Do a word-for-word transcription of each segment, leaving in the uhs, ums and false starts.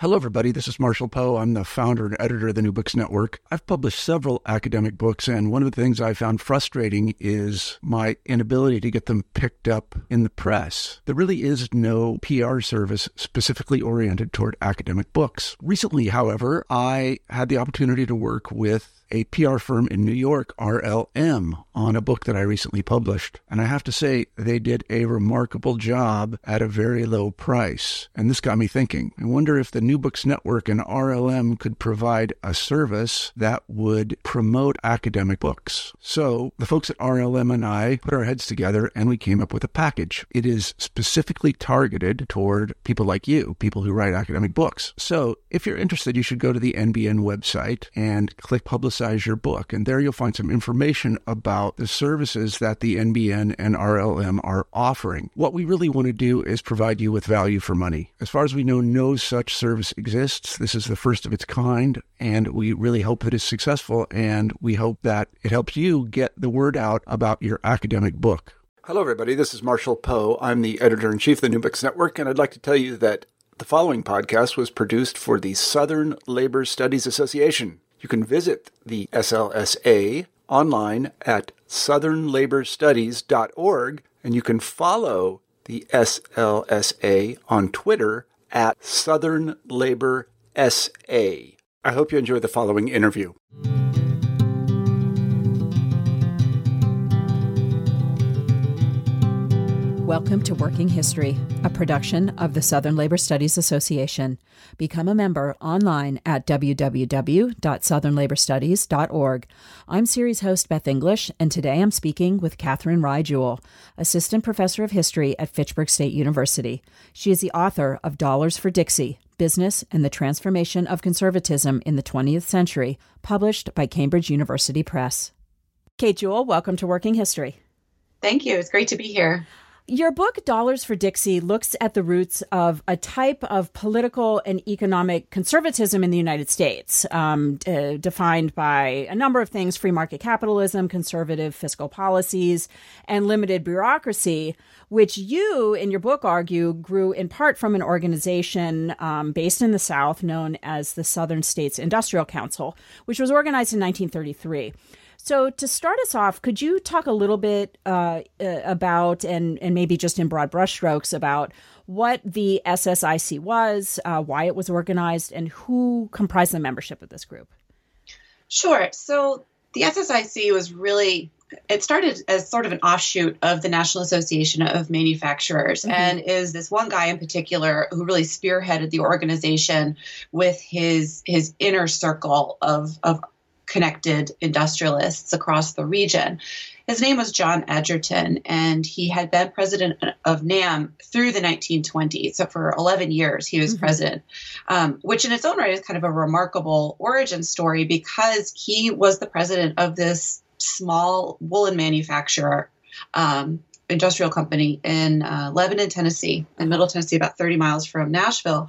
Hello, everybody. This is Marshall Poe. I'm the founder and editor of the New Books Network. I've published several academic books, and one of the things I found frustrating is my inability to get them picked up in the press. There really is no P R service specifically oriented toward academic books. Recently, however, I had the opportunity to work with a P R firm in New York, R L M, on a book that I recently published. And I have to say, they did a remarkable job at a very low price. And this got me thinking. I wonder if the New Books Network and R L M could provide a service that would promote academic books. So the folks at R L M and I put our heads together and we came up with a package. It is specifically targeted toward people like you, people who write academic books. So if you're interested, you should go to the N B N website and click Publicize your book. And there you'll find some information about the services that the N B N and R L M are offering. What we really want to do is provide you with value for money. As far as we know, no such service exists. This is the first of its kind, and we really hope that it's successful, and we hope that it helps you get the word out about your academic book. Hello, everybody. This is Marshall Poe. I'm the editor-in-chief of the New Books Network, and I'd like to tell you that the following podcast was produced for the Southern Labor Studies Association. You can visit the S L S A online at southern labor studies dot org, and you can follow the S L S A on Twitter at Southern Labor S A. I hope you enjoy the following interview. Welcome to Working History, a production of the Southern Labor Studies Association. Become a member online at w w w dot southern labor studies dot org. I'm series host Beth English, and today I'm speaking with Catherine Rye Jewell, Assistant Professor of History at Fitchburg State University. She is the author of Dollars for Dixie, Business and the Transformation of Conservatism in the twentieth Century, published by Cambridge University Press. Kate Jewell, welcome to Working History. Thank you. It's great to be here. Your book, Dollars for Dixie, looks at the roots of a type of political and economic conservatism in the United States, um, uh, defined by a number of things: free market capitalism, conservative fiscal policies, and limited bureaucracy, which you, in your book, argue grew in part from an organization um, based in the South known as the Southern States Industrial Council, which was organized in nineteen thirty-three. So to start us off, could you talk a little bit uh, uh, about, and, and maybe just in broad brushstrokes, about what the S S I C was, uh, why it was organized, and who comprised the membership of this group? Sure. So the S S I C was really, it started as sort of an offshoot of the National Association of Manufacturers, mm-hmm. and is this one guy in particular who really spearheaded the organization with his his inner circle of of connected industrialists across the region. His name was John Edgerton, and he had been president of NAM through the nineteen twenties. So for eleven years, he was mm-hmm. president, um, which in its own right is kind of a remarkable origin story, because he was the president of this small woolen manufacturer, um, industrial company in uh, Lebanon, Tennessee, in Middle Tennessee, about thirty miles from Nashville.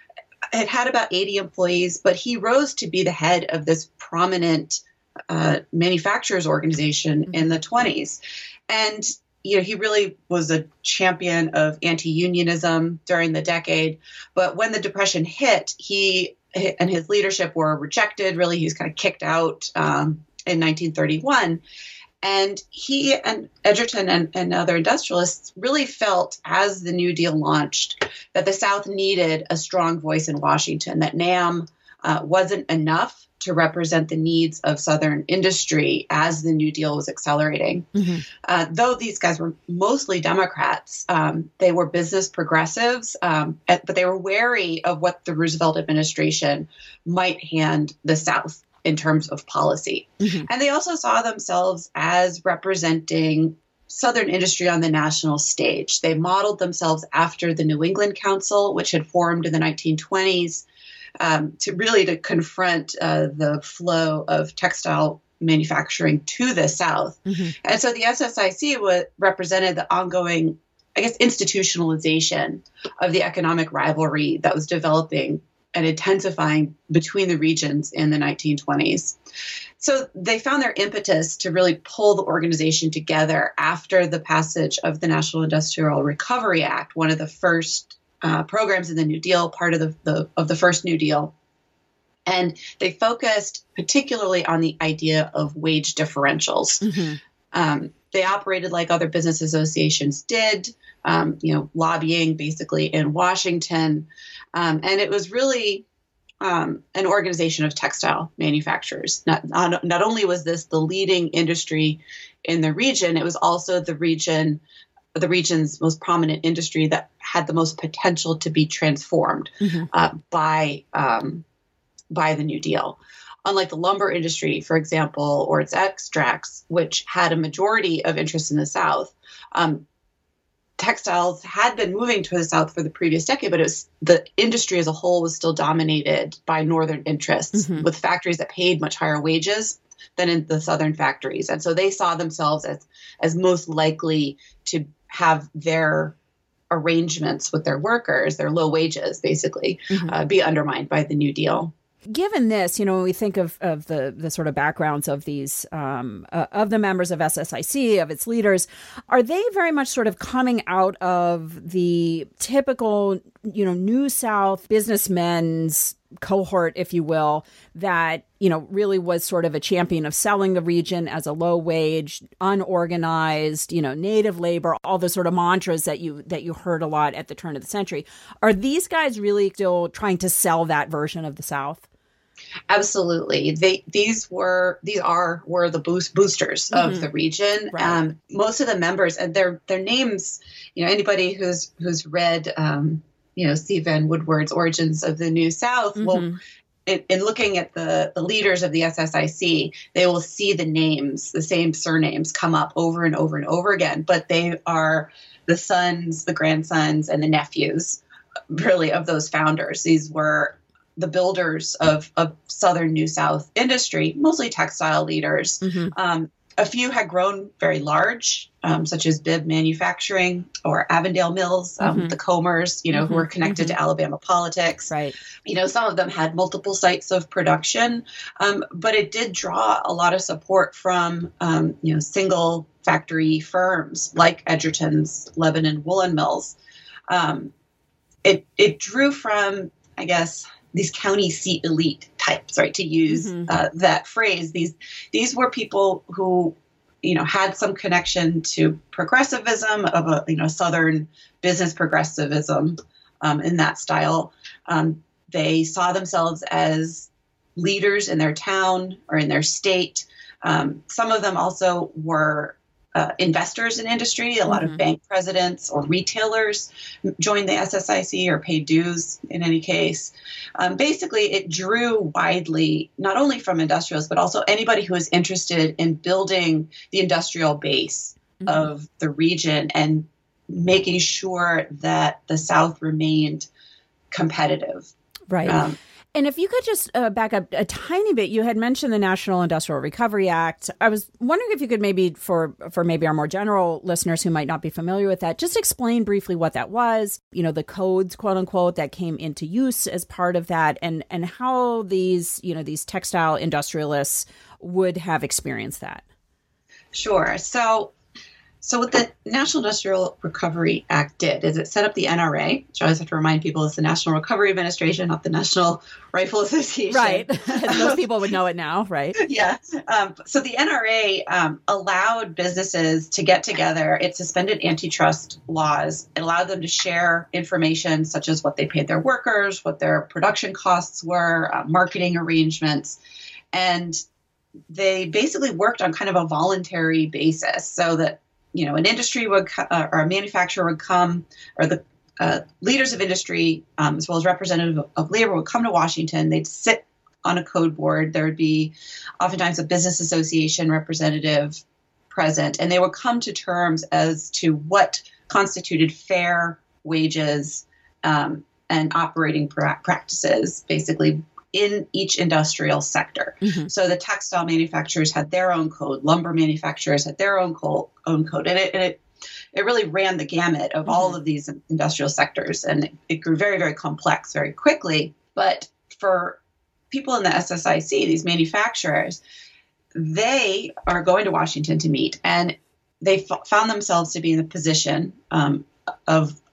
It had about eighty employees, but he rose to be the head of this prominent uh, manufacturers organization mm-hmm. in the twenties. And, you know, he really was a champion of anti-unionism during the decade. But when the Depression hit, he and his leadership were rejected. Really, he was kind of kicked out um, in nineteen thirty-one. And he and Edgerton and, and other industrialists really felt, as the New Deal launched, that the South needed a strong voice in Washington, that NAM uh, wasn't enough to represent the needs of Southern industry as the New Deal was accelerating. Mm-hmm. Uh, though these guys were mostly Democrats, um, they were business progressives, um, but they were wary of what the Roosevelt administration might hand the South in terms of policy. Mm-hmm. And they also saw themselves as representing Southern industry on the national stage. They modeled themselves after the New England Council, which had formed in the nineteen twenties, um, to really to confront uh, the flow of textile manufacturing to the South. Mm-hmm. And so the S S I C was, represented the ongoing, I guess, institutionalization of the economic rivalry that was developing and intensifying between the regions in the nineteen twenties. So they found their impetus to really pull the organization together after the passage of the National Industrial Recovery Act, one of the first uh, programs in the New Deal, part of the, the of the first New Deal. And they focused particularly on the idea of wage differentials. Mm-hmm. Um, they operated like other business associations did, um, you know, lobbying basically in Washington. Um, and it was really um, an organization of textile manufacturers. Not, not, not only was this the leading industry in the region, it was also the region, the region's most prominent industry that had the most potential to be transformed mm-hmm. uh, by um, by the New Deal. Unlike the lumber industry, for example, or its extracts, which had a majority of interest in the South, um, textiles had been moving to the South for the previous decade, but it was, the industry as a whole was still dominated by Northern interests mm-hmm. with factories that paid much higher wages than in the Southern factories. And so they saw themselves as, as most likely to have their arrangements with their workers, their low wages, basically, mm-hmm. uh, be undermined by the New Deal. Given this, you know, when we think of, of the, the sort of backgrounds of these, um, uh, of the members of S S I C, of its leaders, are they very much sort of coming out of the typical, you know, New South businessmen's cohort, if you will, that, you know, really was sort of a champion of selling the region as a low wage, unorganized, you know, native labor, all the sort of mantras that you that you heard a lot at the turn of the century? Are these guys really still trying to sell that version of the South? Absolutely. They these were these are were the boost boosters mm-hmm. of the region. Right. Um, most of the members and their their names, you know, anybody who's who's read um, you know, C. Vann Woodward's Origins of the New South mm-hmm. will in, in looking at the, the leaders of the S S I C, they will see the names, the same surnames come up over and over and over again, but they are the sons, the grandsons, and the nephews really of those founders. These were the builders of, of Southern New South industry, mostly textile leaders. Mm-hmm. Um, a few had grown very large, um, such as Bibb Manufacturing or Avondale Mills, um, mm-hmm. the Comers, you know, mm-hmm. who were connected mm-hmm. to Alabama politics. Right. You know, some of them had multiple sites of production, um, but it did draw a lot of support from, um, you know, single factory firms like Edgerton's Lebanon Woolen Mills. Um, it it drew from, I guess, these county seat elite types, right? To use mm-hmm. uh, that phrase, these these were people who, you know, had some connection to progressivism of a, you know, Southern business progressivism um, in that style. Um, they saw themselves as leaders in their town or in their state. Um, some of them also were Uh, investors in industry. A lot mm-hmm. of bank presidents or retailers joined the S S I C or paid dues in any case. Um, basically, it drew widely, not only from industrialists, but also anybody who was interested in building the industrial base mm-hmm. of the region and making sure that the South remained competitive. Right. Um, And if you could just uh, back up a tiny bit, you had mentioned the National Industrial Recovery Act. I was wondering if you could maybe, for for maybe our more general listeners who might not be familiar with that, just explain briefly what that was, you know, the codes, quote unquote, that came into use as part of that, and and how these, you know, these textile industrialists would have experienced that. Sure. So So what the National Industrial Recovery Act did is it set up the N R A, which I always have to remind people is the National Recovery Administration, not the National Rifle Association. Right. Most people would know it now, right? Yeah. Um, so the N R A um, allowed businesses to get together. It suspended antitrust laws. It allowed them to share information such as what they paid their workers, what their production costs were, uh, marketing arrangements. And they basically worked on kind of a voluntary basis so that, you know, an industry would uh, or a manufacturer would come, or the uh, leaders of industry, um, as well as representative of, of labor, would come to Washington. They'd sit on a code board. There would be oftentimes a business association representative present, and they would come to terms as to what constituted fair wages um, and operating pra- practices, basically, in each industrial sector. Mm-hmm. So the textile manufacturers had their own code, lumber manufacturers had their own code, own code. And it, and it it really ran the gamut of mm-hmm. all of these industrial sectors. And it, it grew very, very complex very quickly. But for people in the S S I C, these manufacturers, they are going to Washington to meet. And they f- found themselves to be in a position um, of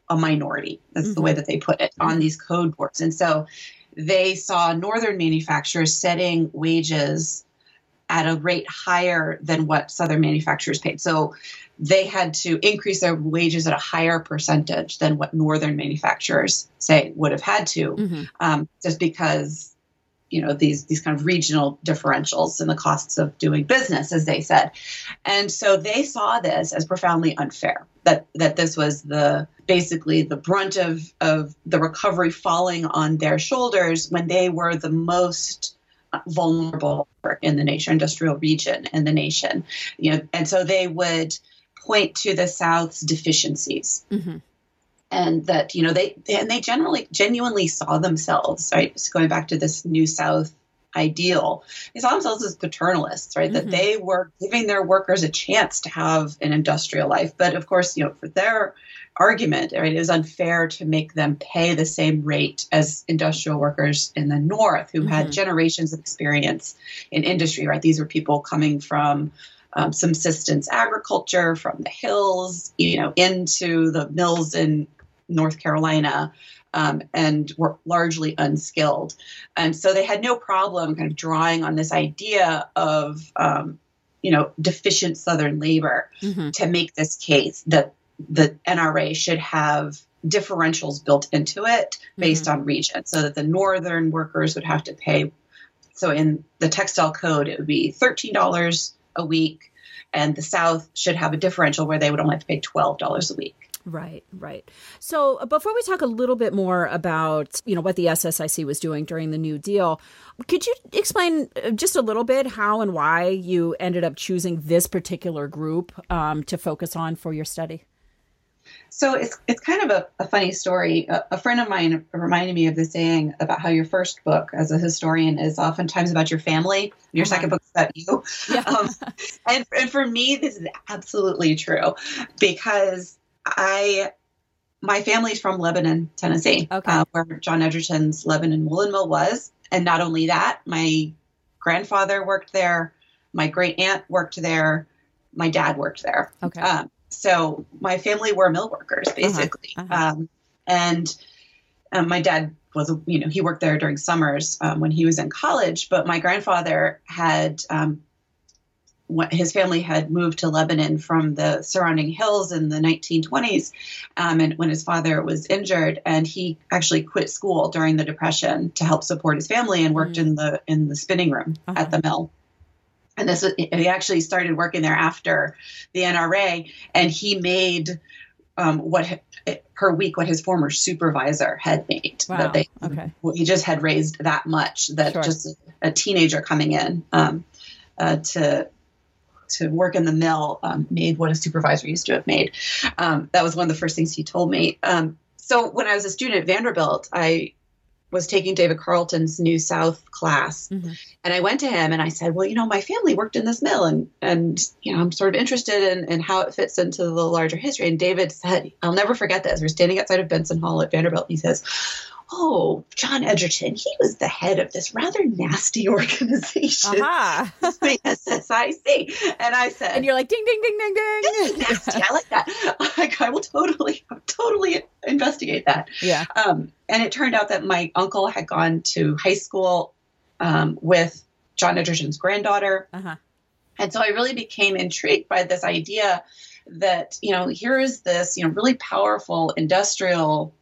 a minority. That's Mm-hmm. the way that they put it on Mm-hmm. these code boards. And so they saw northern manufacturers setting wages at a rate higher than what southern manufacturers paid. So they had to increase their wages at a higher percentage than what northern manufacturers, say, would have had to, Mm-hmm. um, just because, you know, these these kind of regional differentials in the costs of doing business, as they said. And so they saw this as profoundly unfair, that that this was the basically the brunt of, of the recovery falling on their shoulders when they were the most vulnerable in the nation, industrial region in the nation. You know, and so they would point to the South's deficiencies. Mm-hmm. And that, you know, they, and they generally genuinely saw themselves, right? So going back to this New South ideal, they saw themselves as paternalists, right? Mm-hmm. That they were giving their workers a chance to have an industrial life. But of course, you know, for their argument, right, it was unfair to make them pay the same rate as industrial workers in the North who mm-hmm. had generations of experience in industry, right? These were people coming from Um, subsistence agriculture from the hills, you know, into the mills in North Carolina, um, and were largely unskilled. And so they had no problem kind of drawing on this idea of, um, you know, deficient Southern labor mm-hmm. to make this case that the N R A should have differentials built into it based mm-hmm. on region, so that the Northern workers would have to pay. So in the textile code, it would be thirteen dollars a week, and the South should have a differential where they would only have to pay twelve dollars a week. Right, right. So uh, before we talk a little bit more about, you know, what the S S I C was doing during the New Deal, could you explain just a little bit how and why you ended up choosing this particular group um, to focus on for your study? So it's it's kind of a, a funny story. A, a friend of mine reminded me of the saying about how your first book as a historian is oftentimes about your family. Your uh-huh. second book is about you. Yeah. um, and, and for me, this is absolutely true because I, my family's from Lebanon, Tennessee, okay. uh, where John Edgerton's Lebanon Woolen Mill was. And not only that, my grandfather worked there. My great aunt worked there. My dad worked there. Okay. Um, So my family were mill workers, basically. Uh-huh. Uh-huh. Um, and um, my dad was, you know, he worked there during summers um, when he was in college. But my grandfather had, um, what, his family had moved to Lebanon from the surrounding hills in the nineteen twenties. Um, and when his father was injured, and he actually quit school during the Depression to help support his family and worked mm-hmm. in the in the spinning room uh-huh. at the mill. And this was, he actually started working there after the N R A, and he made um, what per week what his former supervisor had made. Wow. That they, okay. He just had raised that much that Sure. just a, a teenager coming in um, uh, to to work in the mill um, made what a supervisor used to have made. Um, that was one of the first things he told me. Um, so when I was a student at Vanderbilt, I was taking David Carleton's New South class. Mm-hmm. And I went to him and I said, well, you know, my family worked in this mill and, and, you know, I'm sort of interested in, in how it fits into the larger history. And David said, I'll never forget this. We're standing outside of Benson Hall at Vanderbilt. He says, oh, John Edgerton, he was the head of this rather nasty organization, uh-huh. the S S I C. And I said, and you're like, ding, ding, ding, ding, ding. This is nasty. I like that. Like, I will totally, totally investigate that. Yeah. Um, and it turned out that my uncle had gone to high school um, with John Edgerton's granddaughter. Uh-huh. And so I really became intrigued by this idea that, you know, here is this, you know, really powerful industrial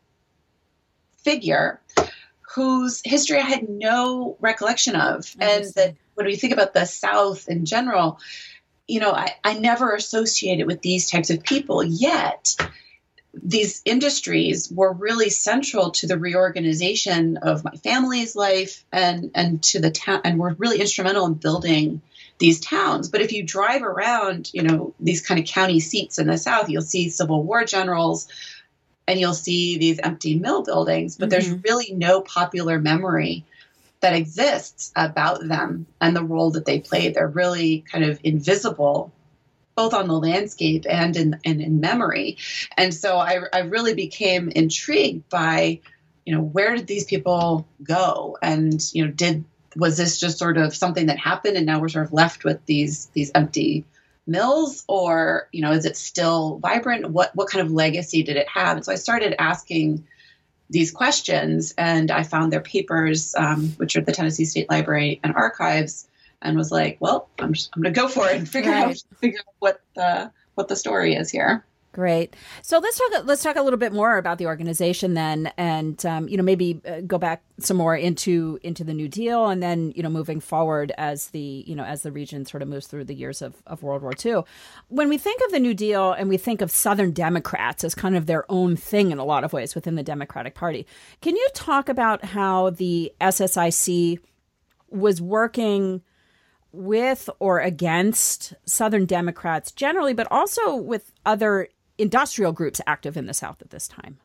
figure whose history I had no recollection of. And that when we think about the South in general, you know, I, I never associated with these types of people, yet these industries were really central to the reorganization of my family's life and, and to the town, and were really instrumental in building these towns. But if you drive around, you know, these kind of county seats in the South, you'll see Civil War generals, and you'll see these empty mill buildings, but mm-hmm. there's really no popular memory that exists about them and the role that they played. They're really kind of invisible, both on the landscape and in, and in memory. And so I, I really became intrigued by, you know, where did these people go? And, you know, did, was this just sort of something that happened and now we're sort of left with these, these empty mills, or, you know, is it still vibrant? What what kind of legacy did it have? And so I started asking these questions, and I found their papers, um, which are at the Tennessee State Library and Archives, and was like, well, I'm just, I'm going to go for it and figure right. out figure out what the what the story is here. Great. So let's talk. Let's talk a little bit more about the organization then, and um, you know, maybe uh, go back some more into into the New Deal, and then you know, moving forward as the you know as the region sort of moves through the years of, of World War Two. When we think of the New Deal and we think of Southern Democrats as kind of their own thing in a lot of ways within the Democratic Party, can you talk about how the S S I C was working with or against Southern Democrats generally, but also with other industrial groups active in the South at this time?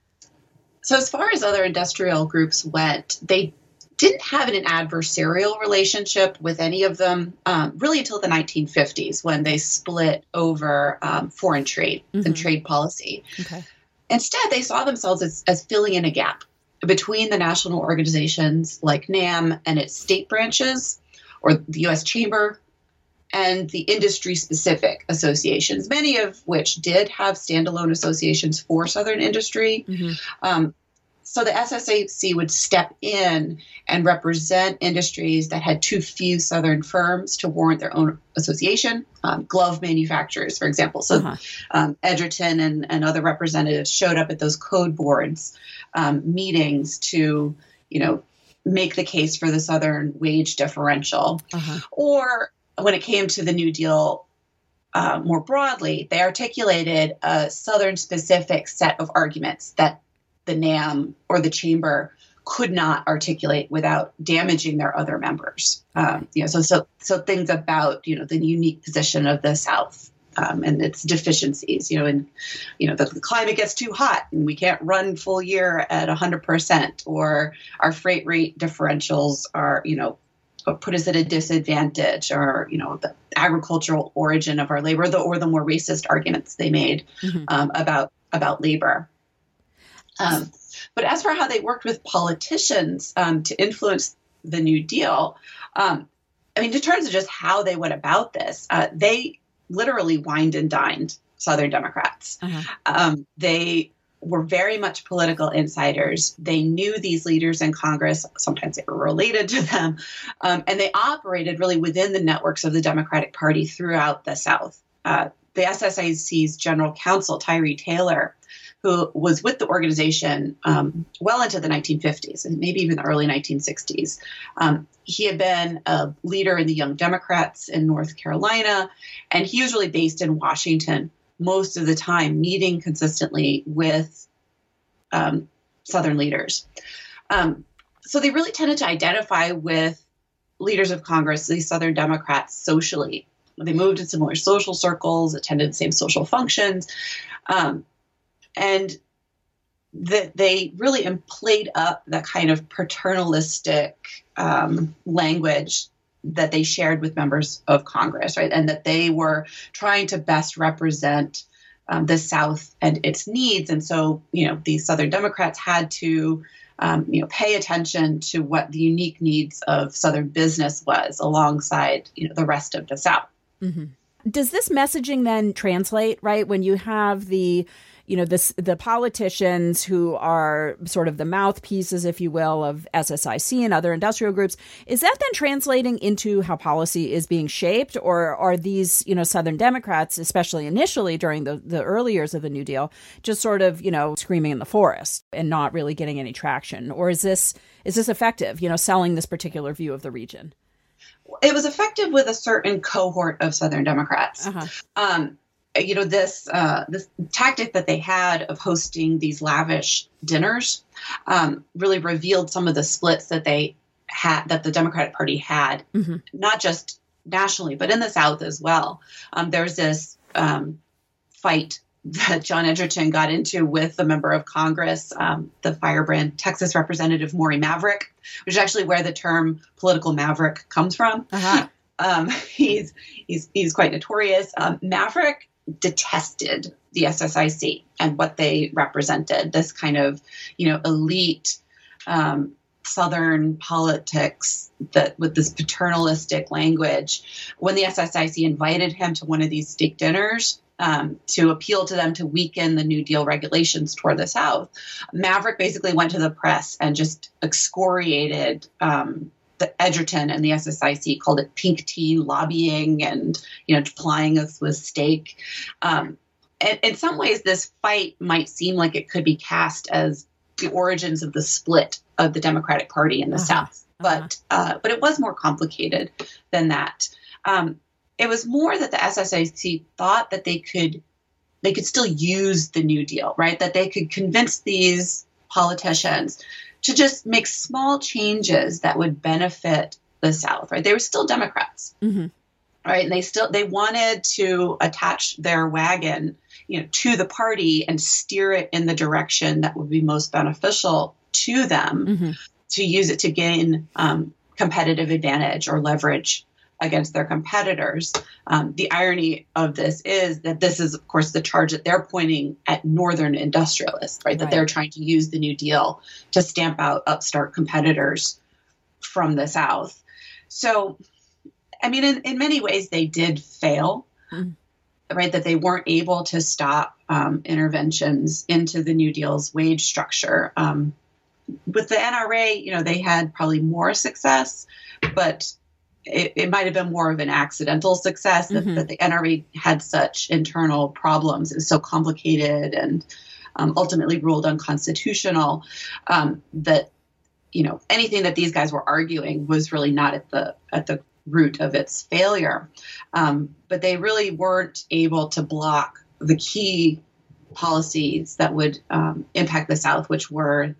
So as far as other industrial groups went, they didn't have an adversarial relationship with any of them um, really until the nineteen fifties, when they split over um, foreign trade mm-hmm. and trade policy. Okay. Instead, they saw themselves as, as filling in a gap between the national organizations like NAM and its state branches, or the U S Chamber, and the industry-specific associations, many of which did have standalone associations for Southern industry. Mm-hmm. Um, so the S S I C would step in and represent industries that had too few Southern firms to warrant their own association, um, glove manufacturers, for example. So uh-huh. um, Edgerton and, and other representatives showed up at those code boards um, meetings to, you know, make the case for the Southern wage differential. Uh-huh. Or when it came to the New Deal uh, more broadly, they articulated a Southern-specific set of arguments that the NAM or the Chamber could not articulate without damaging their other members. Um, you know, so so so things about you know the unique position of the South um, and its deficiencies. You know, and you know the, the climate gets too hot and we can't run full year at one hundred percent, or our freight rate differentials are you know. put us at a disadvantage, or, you know, the agricultural origin of our labor, the, or the more racist arguments they made mm-hmm. um, about, about labor. Um, but as for how they worked with politicians um, to influence the New Deal, um, I mean, in terms of just how they went about this, uh, they literally wined and dined Southern Democrats. Uh-huh. Um, they were very much political insiders. They knew these leaders in Congress. Sometimes they were related to them. Um, and they operated really within the networks of the Democratic Party throughout the South. Uh, the S S I C's general counsel, Tyree Taylor, who was with the organization um, well into the nineteen fifties and maybe even the early nineteen sixties. Um, he had been a leader in the Young Democrats in North Carolina, and he was really based in Washington most of the time, meeting consistently with um, Southern leaders. Um, so they really tended to identify with leaders of Congress, these Southern Democrats, socially. They moved in similar social circles, attended the same social functions, um, and that they really played up that kind of paternalistic um, language that they shared with members of Congress, right? And that they were trying to best represent um, the South and its needs. And so, you know, these Southern Democrats had to, um, you know, pay attention to what the unique needs of Southern business was alongside, you know, the rest of the South. Mm-hmm. Does this messaging then translate, right? When you have the, you know, this, the politicians who are sort of the mouthpieces, if you will, of S S I C and other industrial groups, is that then translating into how policy is being shaped? Or are these, you know, Southern Democrats, especially initially during the, the early years of the New Deal, just sort of, you know, screaming in the forest and not really getting any traction? Or is this, is this effective, you know, selling this particular view of the region? It was effective with a certain cohort of Southern Democrats. Uh-huh. Um, you know, this uh, this tactic that they had of hosting these lavish dinners um, really revealed some of the splits that they had, that the Democratic Party had, mm-hmm. not just nationally, but in the South as well. Um, there's this um, fight that John Edgerton got into with a member of Congress, um, the firebrand Texas Representative Maury Maverick, which is actually where the term political maverick comes from. Uh-huh. Um, he's he's he's quite notorious. Um, Maverick detested the S S I C and what they represented, this kind of, you know, elite, um, Southern politics that with this paternalistic language. When the S S I C invited him to one of these state dinners um, to appeal to them to weaken the New Deal regulations toward the South, Maverick basically went to the press and just excoriated um, the Edgerton and the S S I C, called it pink tea lobbying and, you know, plying us with steak. Um, and in some ways, this fight might seem like it could be cast as the origins of the split of the Democratic Party in the uh-huh. South. But uh, but it was more complicated than that. Um, it was more that the S S I C thought that they could they could still use the New Deal, right? That they could convince these politicians to just make small changes that would benefit the South, right? They were still Democrats, mm-hmm. right? And they still they wanted to attach their wagon, you know, to the party and steer it in the direction that would be most beneficial to them, mm-hmm. to use it to gain um, competitive advantage or leverage against their competitors. Um, the irony of this is that this is, of course, the charge that they're pointing at Northern industrialists, right? right? That they're trying to use the New Deal to stamp out upstart competitors from the South. So, I mean, in, in many ways, they did fail, mm. right? That they weren't able to stop um, interventions into the New Deal's wage structure. Um, with the N R A, you know, they had probably more success, but it, it might have been more of an accidental success that, mm-hmm. that the N R A had such internal problems. It was so complicated and um, ultimately ruled unconstitutional um, that, you know, anything that these guys were arguing was really not at the at the root of its failure. Um, but they really weren't able to block the key policies that would um, impact the South, which were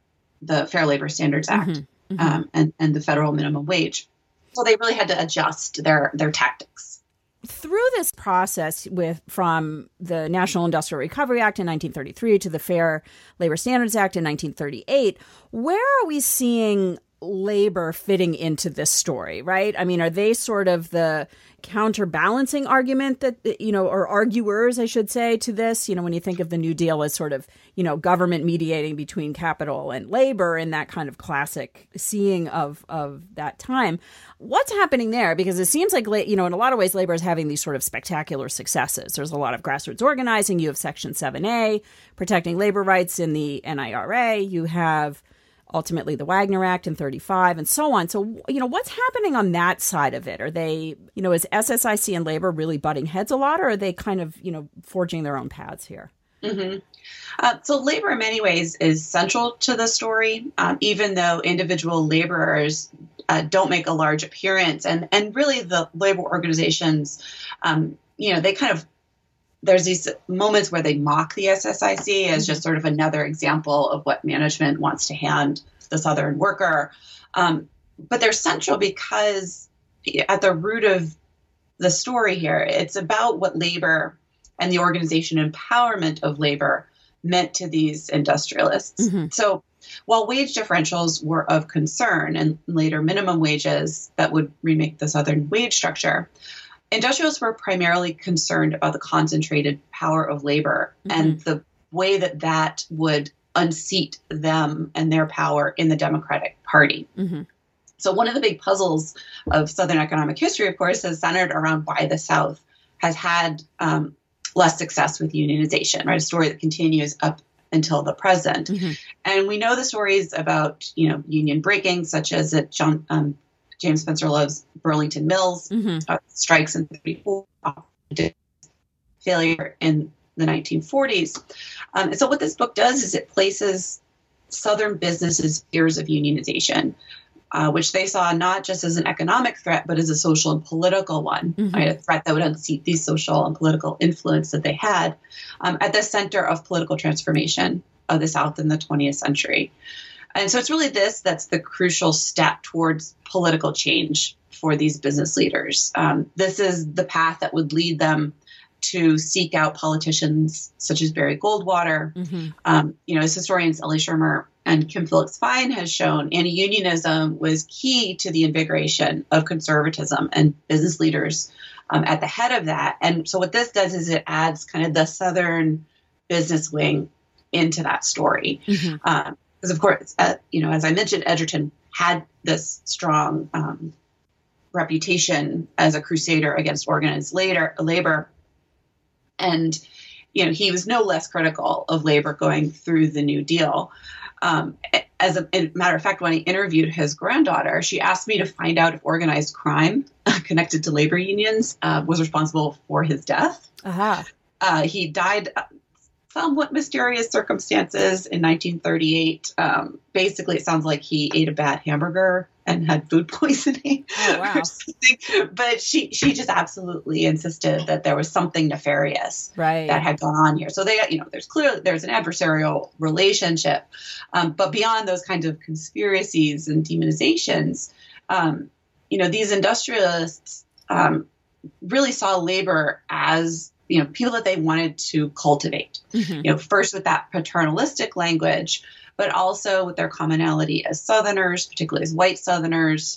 the Fair Labor Standards Act mm-hmm. Mm-hmm. Um, and, and the federal minimum wage. So they really had to adjust their their tactics. Through this process with from the National Industrial Recovery Act in nineteen thirty-three to the Fair Labor Standards Act in nineteen thirty-eight, where are we seeing labor fitting into this story, right? I mean, are they sort of the counterbalancing argument that, you know, or arguers, I should say, to this? You know, when you think of the New Deal as sort of, you know, government mediating between capital and labor in that kind of classic seeing of, of that time. What's happening there? Because it seems like, you know, in a lot of ways, labor is having these sort of spectacular successes. There's a lot of grassroots organizing. You have Section seven A, protecting labor rights in the N I R A. You have ultimately the Wagner Act in thirty-five and so on. So, you know, what's happening on that side of it? Are they, you know, is S S I C and labor really butting heads a lot, or are they kind of, you know, forging their own paths here? Mm-hmm. Uh, so labor in many ways is central to the story, um, even though individual laborers uh, don't make a large appearance. And, and really the labor organizations, um, you know, they kind of, there's these moments where they mock the S S I C as just sort of another example of what management wants to hand the Southern worker. Um, but they're central because at the root of the story here, it's about what labor and the organization empowerment of labor meant to these industrialists. Mm-hmm. So while wage differentials were of concern and later minimum wages that would remake the Southern wage structure, industrialists were primarily concerned about the concentrated power of labor mm-hmm. and the way that that would unseat them and their power in the Democratic Party. Mm-hmm. So one of the big puzzles of Southern economic history, of course, is centered around why the South has had um, less success with unionization, right? A story that continues up until the present. Mm-hmm. And we know the stories about, you know, union breaking, such as at John, um, James Spencer Love's Burlington Mills, mm-hmm. uh, strikes in thirty-four, failure in the nineteen forties. Um, and so what this book does is it places Southern businesses' fears of unionization, uh, which they saw not just as an economic threat, but as a social and political one, mm-hmm. right? A threat that would unseat the social and political influence that they had um, at the center of political transformation of the South in the twentieth century. And so it's really this that's the crucial step towards political change for these business leaders. Um, this is the path that would lead them to seek out politicians such as Barry Goldwater. Mm-hmm. Um, you know, as historians Ellie Schirmer and Kim Phillips Fine has shown, anti-unionism was key to the invigoration of conservatism and business leaders um, at the head of that. And so what this does is it adds kind of the Southern business wing into that story. Mm-hmm. Um, because of course, uh, you know, as I mentioned, Edgerton had this strong um, reputation as a crusader against organized later, labor. And, you know, he was no less critical of labor going through the New Deal. Um, as a, a matter of fact, when I interviewed his granddaughter, she asked me to find out if organized crime connected to labor unions uh, was responsible for his death. Uh-huh. Uh, he died somewhat mysterious circumstances in nineteen thirty-eight. Um, basically, it sounds like he ate a bad hamburger and had food poisoning. Oh, wow. Or something. But she she just absolutely insisted that there was something nefarious right. that had gone on here. So they, you know, there's clearly there's an adversarial relationship, um, but beyond those kinds of conspiracies and demonizations, um, you know, these industrialists um, really saw labor as, you know, people that they wanted to cultivate, mm-hmm. you know, first with that paternalistic language, but also with their commonality as Southerners, particularly as white Southerners.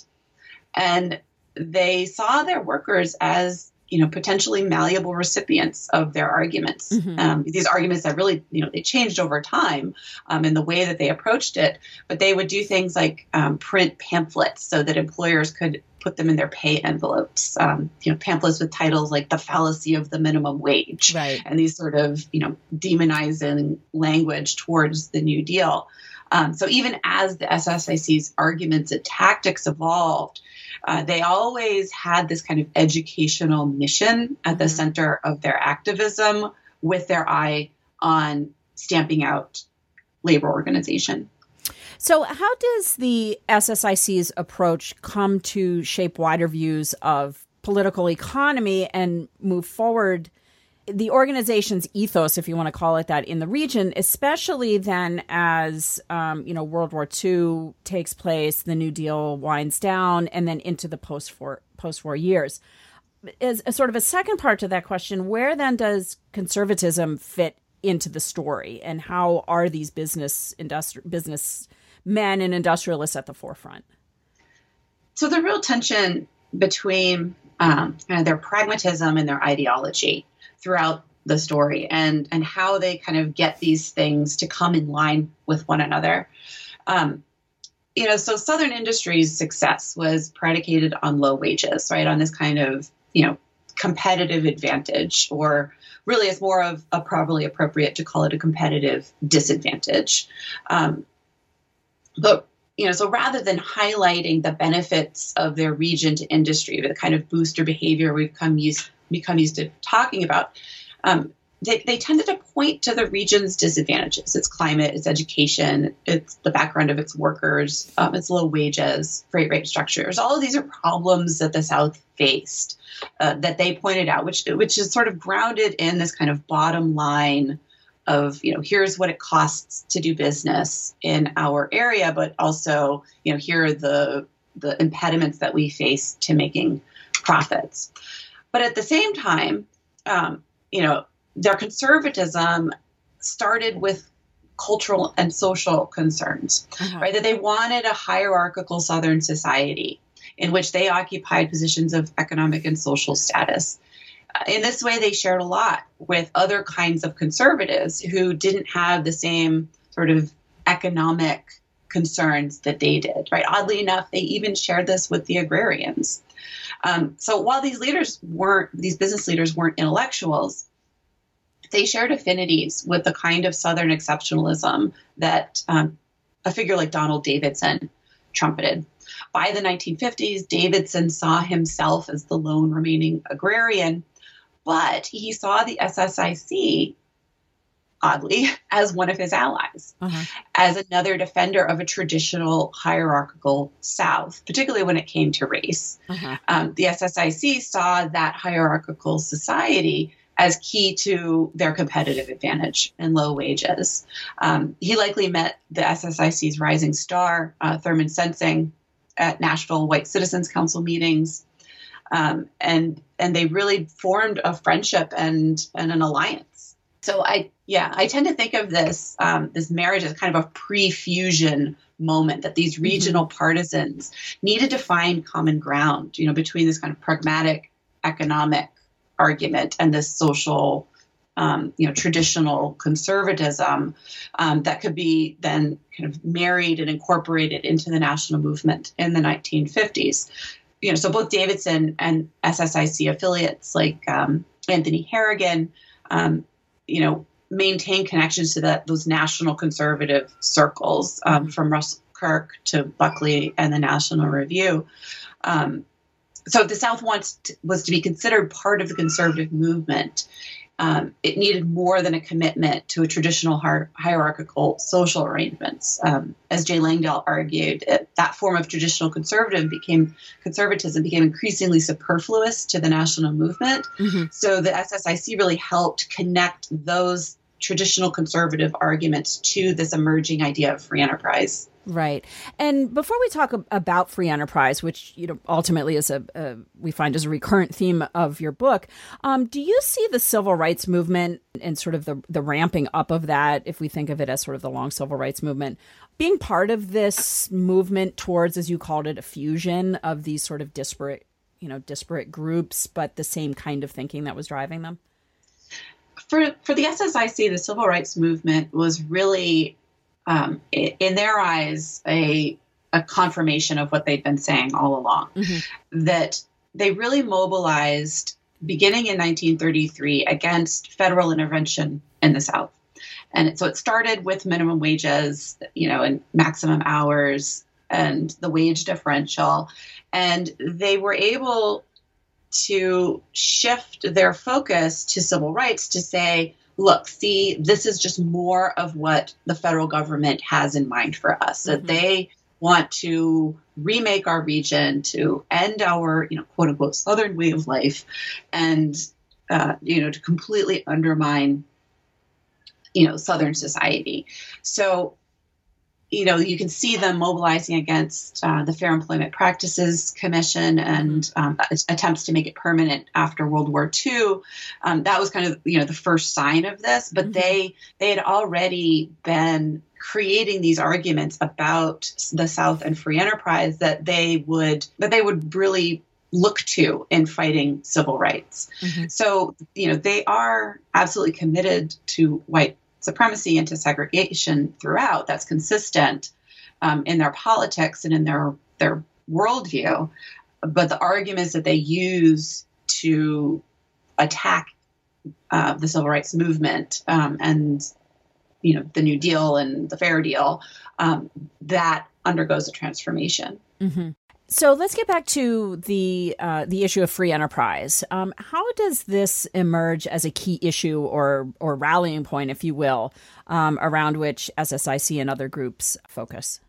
And they saw their workers as, you know, potentially malleable recipients of their arguments. Mm-hmm. Um, these arguments that really, you know, they changed over time um, in the way that they approached it, but they would do things like um, print pamphlets so that employers could put them in their pay envelopes, um, you know, pamphlets with titles like The Fallacy of the Minimum Wage, right. and these sort of, you know, demonizing language towards the New Deal. Um, so even as the S S I C's arguments and tactics evolved, uh, they always had this kind of educational mission at the mm-hmm. center of their activism, with their eye on stamping out labor organization. So how does the S S I C's approach come to shape wider views of political economy and move forward the organization's ethos, if you want to call it that, in the region, especially then as, um, you know, World War Two takes place, the New Deal winds down, and then into the post-war, post-war years? As a sort of a second part to that question, where then does conservatism fit into the story, and how are these business industri- business men and industrialists at the forefront? So the real tension between um, kind of their pragmatism and their ideology throughout the story, and and how they kind of get these things to come in line with one another. Um, you know, so Southern Industries' success was predicated on low wages, right? On this kind of, you know, competitive advantage, or really it's more of a probably appropriate to call it a competitive disadvantage. Um, but You know, so rather than highlighting the benefits of their region to industry, the kind of booster behavior we've come used, become used to talking about, um, they, they tended to point to the region's disadvantages: its climate, its education, its the background of its workers, um, its low wages, freight rate structures. All of these are problems that the South faced uh, that they pointed out, which which is sort of grounded in this kind of bottom line of, you know, here's what it costs to do business in our area, but also, you know, here are the the impediments that we face to making profits. But at the same time, um, you know, their conservatism started with cultural and social concerns, uh-huh. right? That they wanted a hierarchical Southern society in which they occupied positions of economic and social status. In this way, they shared a lot with other kinds of conservatives who didn't have the same sort of economic concerns that they did, right? Oddly enough, they even shared this with the agrarians. Um, so while these leaders weren't, these business leaders weren't intellectuals, they shared affinities with the kind of Southern exceptionalism that um, a figure like Donald Davidson trumpeted. By the nineteen fifties, Davidson saw himself as the lone remaining agrarian, but he saw the S S I C, oddly, as one of his allies, uh-huh. as another defender of a traditional hierarchical South, particularly when it came to race. Uh-huh. Um, the S S I C saw that hierarchical society as key to their competitive advantage and low wages. Um, he likely met the S S I C's rising star, uh, Thurman Sensing, at Nashville White Citizens Council meetings. Um, and and they really formed a friendship and, and an alliance. So I, yeah, I tend to think of this um, this marriage as kind of a pre-fusion moment, that these regional mm-hmm. partisans needed to find common ground, you know, between this kind of pragmatic economic argument and this social um, you know, traditional conservatism um, that could be then kind of married and incorporated into the national movement in the nineteen fifties. You know, so both Davidson and S S I C affiliates like um, Anthony Harrigan, um, you know, maintain connections to that those national conservative circles, um, mm-hmm. from Russell Kirk to Buckley and the National Review. Um, so if the South wants to, was to be considered part of the conservative movement, um, it needed more than a commitment to a traditional hier- hierarchical social arrangements. Um, as Jay Langdale argued, it, that form of traditional conservative became conservatism became increasingly superfluous to the national movement. Mm-hmm. So the S S I C really helped connect those traditional conservative arguments to this emerging idea of free enterprise. Right. And before we talk about free enterprise, which, you know, ultimately is a, a we find is a recurrent theme of your book, um, do you see the civil rights movement and sort of the, the ramping up of that, if we think of it as sort of the long civil rights movement, being part of this movement towards, as you called it, a fusion of these sort of disparate, you know, disparate groups, but the same kind of thinking that was driving them? For, for the S S I C, the civil rights movement was really, Um, in their eyes, a, a confirmation of what they'd been saying all along, mm-hmm. that they really mobilized beginning in nineteen thirty-three against federal intervention in the South. And it, so it started with minimum wages, you know, and maximum hours and the wage differential. And they were able to shift their focus to civil rights to say, look, see, this is just more of what the federal government has in mind for us, that mm-hmm. they want to remake our region, to end our, you know, quote unquote, Southern way of life, and, uh, you know, to completely undermine, you know, Southern society. So, you know, you can see them mobilizing against uh, the Fair Employment Practices Commission and um, attempts to make it permanent after World War Two. Um, that was kind of, you know, the first sign of this, but mm-hmm. they they had already been creating these arguments about the South and free enterprise that they would that they would really look to in fighting civil rights. Mm-hmm. So, you know, they are absolutely committed to white supremacy and to segregation throughout. That's consistent um, in their politics and in their their worldview. But the arguments that they use to attack uh, the civil rights movement um, and, you know, the New Deal and the Fair Deal, um, that undergoes a transformation. Mm-hmm. So let's get back to the uh, the issue of free enterprise. Um, how does this emerge as a key issue or or rallying point, if you will, um, around which S S I C and other groups focus?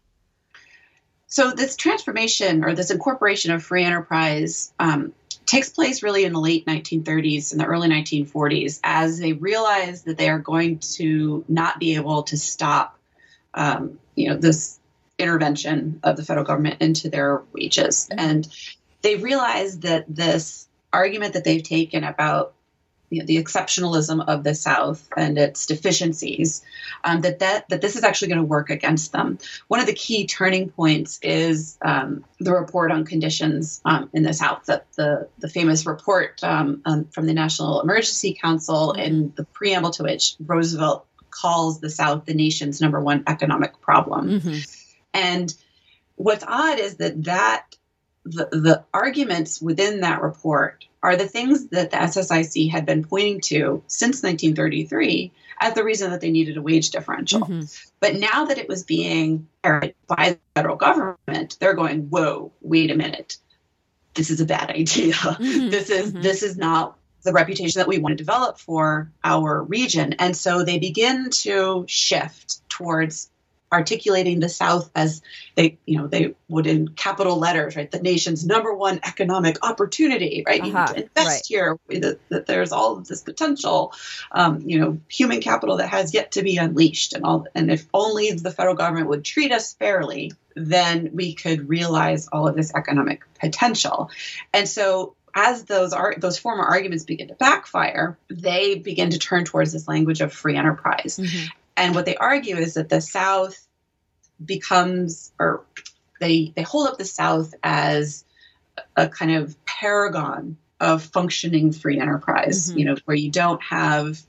So this transformation or this incorporation of free enterprise um, takes place really in the late nineteen thirties and the early nineteen forties as they realize that they are going to not be able to stop, um, you know, this intervention of the federal government into their wages. And they realize that this argument that they've taken about, you know, the exceptionalism of the South and its deficiencies, um, that, that that this is actually going to work against them. One of the key turning points is um, the report on conditions um, in the South, that the, the famous report um, um, from the National Emergency Council, mm-hmm. in the preamble to which Roosevelt calls the South the nation's number one economic problem. Mm-hmm. And what's odd is that that the, the arguments within that report are the things that the S S I C had been pointing to since nineteen thirty-three as the reason that they needed a wage differential. Mm-hmm. But now that it was being carried by the federal government, they're going, whoa, wait a minute. This is a bad idea. Mm-hmm. This is mm-hmm. this is not the reputation that we want to develop for our region. And so they begin to shift towards articulating the South as they, you know, they would in capital letters, right? The nation's number one economic opportunity, right? Uh-huh. You need to invest right. here. That, that there's all of this potential, um, you know, human capital that has yet to be unleashed, and all. And if only the federal government would treat us fairly, then we could realize all of this economic potential. And so, as those are those former arguments begin to backfire, they begin to turn towards this language of free enterprise. Mm-hmm. And what they argue is that the South becomes, or they they hold up the South as a kind of paragon of functioning free enterprise, mm-hmm. you know, where you don't have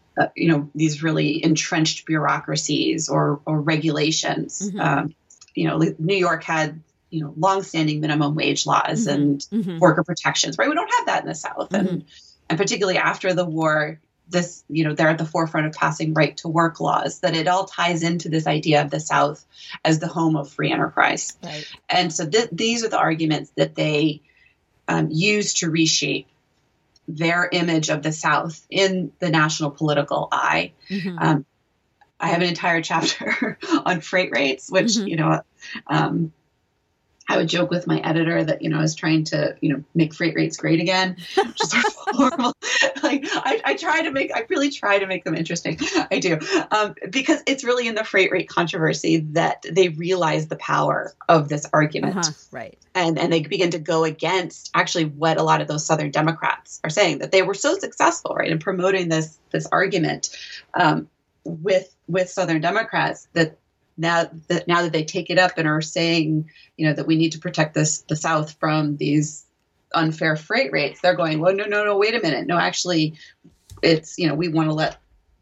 uh, you know, these really entrenched bureaucracies or, or regulations. Mm-hmm. Um, you know, New York had, you know, longstanding minimum wage laws mm-hmm. and mm-hmm. worker protections, right? We don't have that in the South. Mm-hmm. And, and particularly after the war, this, you know, they're at the forefront of passing right to work laws, that it all ties into this idea of the South as the home of free enterprise. Right. And so th- these are the arguments that they um, use to reshape their image of the South in the national political eye. Mm-hmm. Um, I have an entire chapter on freight rates, which, mm-hmm. you know, um, I would joke with my editor that, you know, I was trying to, you know, make freight rates great again, which is sort of horrible. Like, I, I try to make, I really try to make them interesting. I do. Um, because it's really in the freight rate controversy that they realize the power of this argument. Uh-huh, right. And, and they begin to go against actually what a lot of those Southern Democrats are saying, that they were so successful, right, in promoting this, this argument um, with, with Southern Democrats that Now that now that they take it up and are saying, you know, that we need to protect this the South from these unfair freight rates, they're going, well, no, no, no, wait a minute. No, actually, it's, you know, we want to let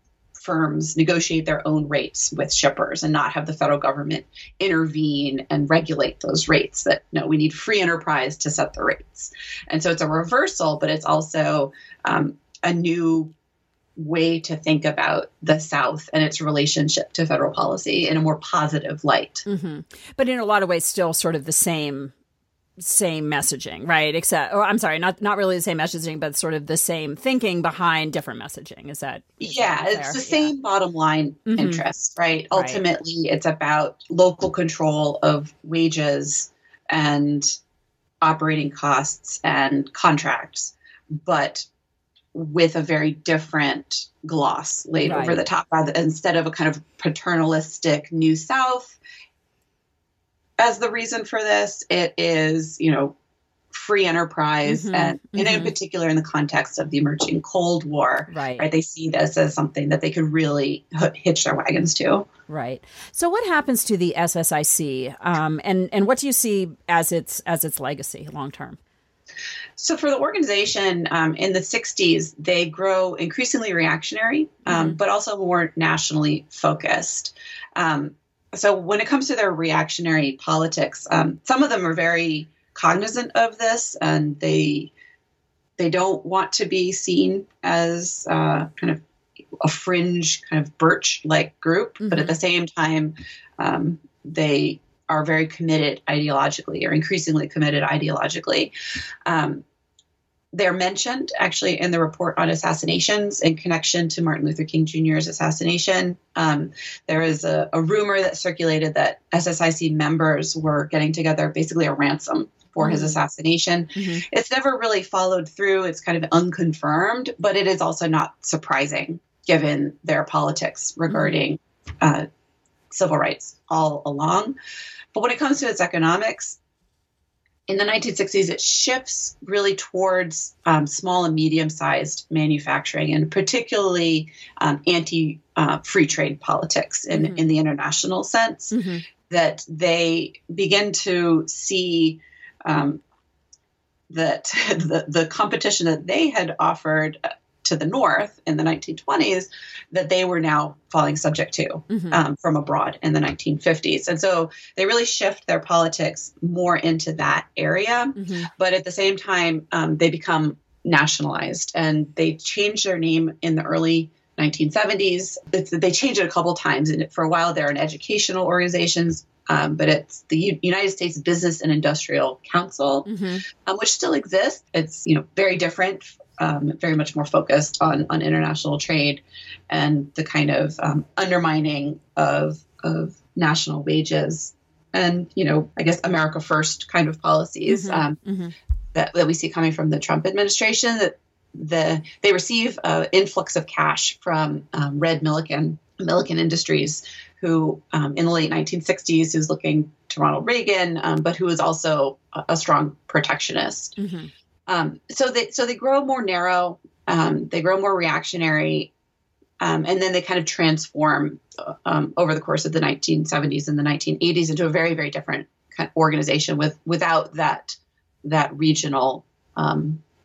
firms negotiate their own rates with shippers and not have the federal government intervene and regulate those rates. That, no, we need free enterprise to set the rates. And so it's a reversal, but it's also um, a new way to think about the South and its relationship to federal policy in a more positive light. Mm-hmm. But in a lot of ways, still sort of the same same messaging, right? Except, or I'm sorry, not not really the same messaging, but sort of the same thinking behind different messaging. Is that? Is yeah, that it's the same yeah. bottom line mm-hmm. interest, right? right? Ultimately, it's about local control of wages and operating costs and contracts, but with a very different gloss laid right. over the top, rather instead of a kind of paternalistic New South as the reason for this, it is, you know, free enterprise, mm-hmm, and, mm-hmm. and in particular in the context of the emerging Cold War, right. right? They see this as something that they could really h- hitch their wagons to. Right. So, what happens to the S S I C, um, and and what do you see as its as its legacy long term? So for the organization um, in the sixties, they grow increasingly reactionary, um, mm-hmm. but also more nationally focused. Um, so when it comes to their reactionary politics, um, some of them are very cognizant of this, and they they don't want to be seen as uh, kind of a fringe, kind of Birch-like group, mm-hmm. but at the same time, um, they are very committed ideologically, or increasingly committed ideologically. Um, they're mentioned actually in the report on assassinations in connection to Martin Luther King Junior's assassination. Um, there is a, a rumor that circulated that S S I C members were getting together basically a ransom for mm-hmm. his assassination. Mm-hmm. It's never really followed through. It's kind of unconfirmed, but it is also not surprising given their politics regarding mm-hmm. uh, civil rights all along. But when it comes to its economics, in the nineteen sixties, it shifts really towards um, small and medium-sized manufacturing, and particularly um, anti-free uh, trade politics in, mm-hmm. in the international sense, mm-hmm. that they begin to see um, that the, the competition that they had offered to the North in the nineteen twenties, that they were now falling subject to mm-hmm. um, from abroad in the nineteen fifties. And so they really shift their politics more into that area. Mm-hmm. But at the same time, um, they become nationalized, and they change their name in the early nineteen seventies. It's, they changed it a couple times. And for a while, they're an educational organizations. Um, but it's the U- United States Business and Industrial Council, mm-hmm. um, which still exists. It's, you know, very different. Um, very much more focused on, on international trade and the kind of um, undermining of of national wages and, you know, I guess America First kind of policies mm-hmm. Um, mm-hmm. that, that we see coming from the Trump administration. That the they receive an influx of cash from um, Red Milliken Milliken Industries, who um, in the late nineteen sixties who's looking to Ronald Reagan, um, but who was also a, a strong protectionist. Mm-hmm. Um, so they so they grow more narrow, um, they grow more reactionary, um, and then they kind of transform um, over the course of the nineteen seventies and the nineteen eighties into a very, very different kind of organization with without that that regional um,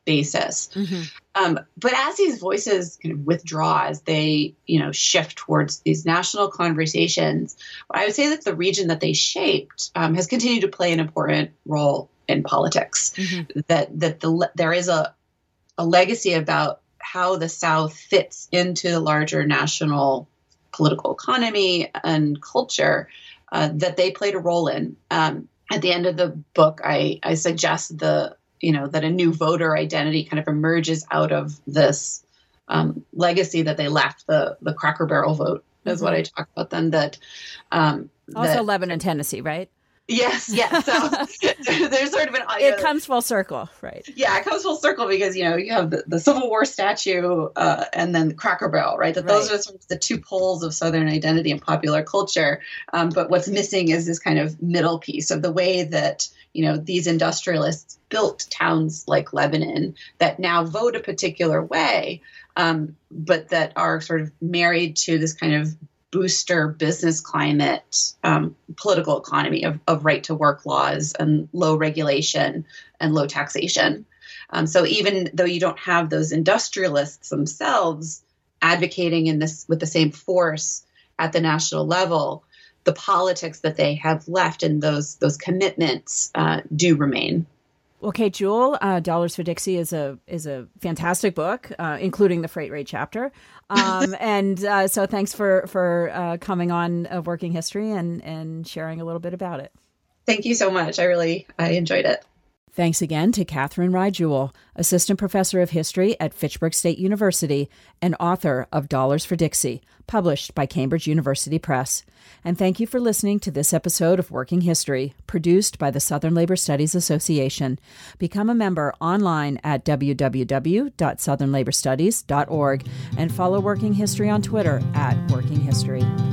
basis. Mm-hmm. Um, but as these voices kind of withdraw, as they, you know, shift towards these national conversations, I would say that the region that they shaped um, has continued to play an important role in politics. Mm-hmm. That that the there is a a legacy about how the South fits into the larger national political economy and culture uh, that they played a role in. Um, at the end of the book, I I suggest the you know, that a new voter identity kind of emerges out of this um, legacy that they left. The the Cracker Barrel vote is mm-hmm. what I talk about then. That um, also that, Lebanon, Tennessee, right? Yes, yes. So there's sort of an it know, comes full circle, right? Yeah, it comes full circle because you know you have the, the Civil War statue uh, and then the Cracker Barrel, right? That right. those are sort of the two poles of Southern identity and popular culture. Um, but what's missing is this kind of middle piece of the way that you know these industrialists built towns like Lebanon that now vote a particular way, um, but that are sort of married to this kind of booster business climate, um, political economy of, of right to work laws and low regulation and low taxation. Um, so even though you don't have those industrialists themselves advocating in this with the same force at the national level, the politics that they have left and those those commitments uh, do remain. Well, Kate Jewell, uh, Dollars for Dixie is a is a fantastic book, uh, including the freight rate chapter. Um, and uh, so thanks for for uh, coming on uh, Working History and, and sharing a little bit about it. Thank you so much. I really I enjoyed it. Thanks again to Katherine Rye Jewell, Assistant Professor of History at Fitchburg State University and author of Dollars for Dixie, published by Cambridge University Press. And thank you for listening to this episode of Working History, produced by the Southern Labor Studies Association. Become a member online at w w w dot southern labor studies dot org and follow Working History on Twitter at Working History.